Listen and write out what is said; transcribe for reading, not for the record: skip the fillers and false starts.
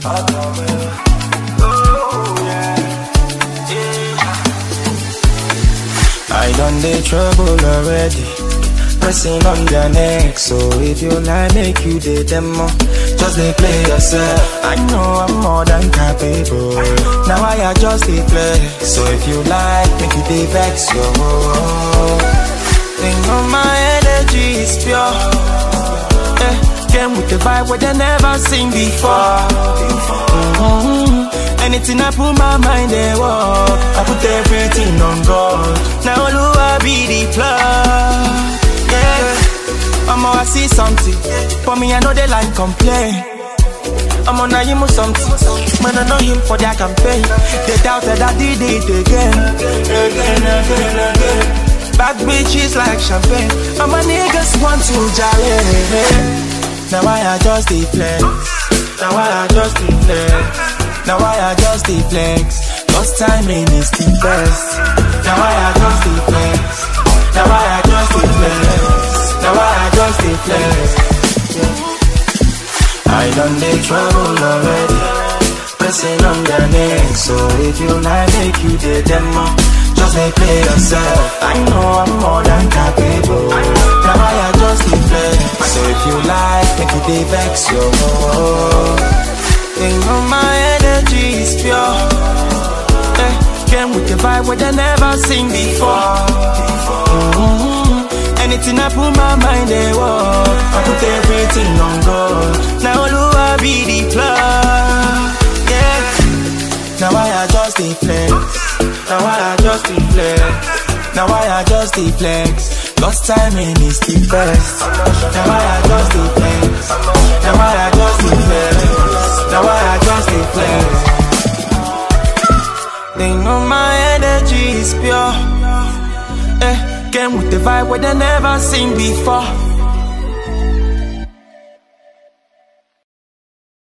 I done the trouble already, pressing on their neck. So if you like, make you the demo. Just they play yourself. I know I'm more than capable. Now I just they play. So if you like, make you the vex. Yo, think on my energy is pure. Came with the vibe where they never seen before. Anything I put my mind they walk. I put everything on God. Now Lua be the plug. I see something. For me I know they like complain. I'm on a him or something. Man I know him for their campaign. They doubted I did it again. Bad bitches like champagne. And my niggas want to jolly. Now I just the flex. Now I just the flex. Now I just the flex. Lost timing is the best. Now I just the flex. Now I just the flex. Now I just the flex. I done the trouble already, pressing on their neck. So if you like, make you the demo. Just they play yourself. I know I'm more than capable. Now I just the flex. So if you like, make you the vex. Yo, think on my energy is pure. Came with the vibe where they never seen before. Anything I put my mind they walk. I put everything on God. Now Lua be the plug. Yeah. Now I just the flex. Now I just the flex. Now I just the flex. Lost timing is the best. Now I just the flex. Now I just the flex. Now I just the flex. They know my energy is pure. Came with the vibe where they never seen before.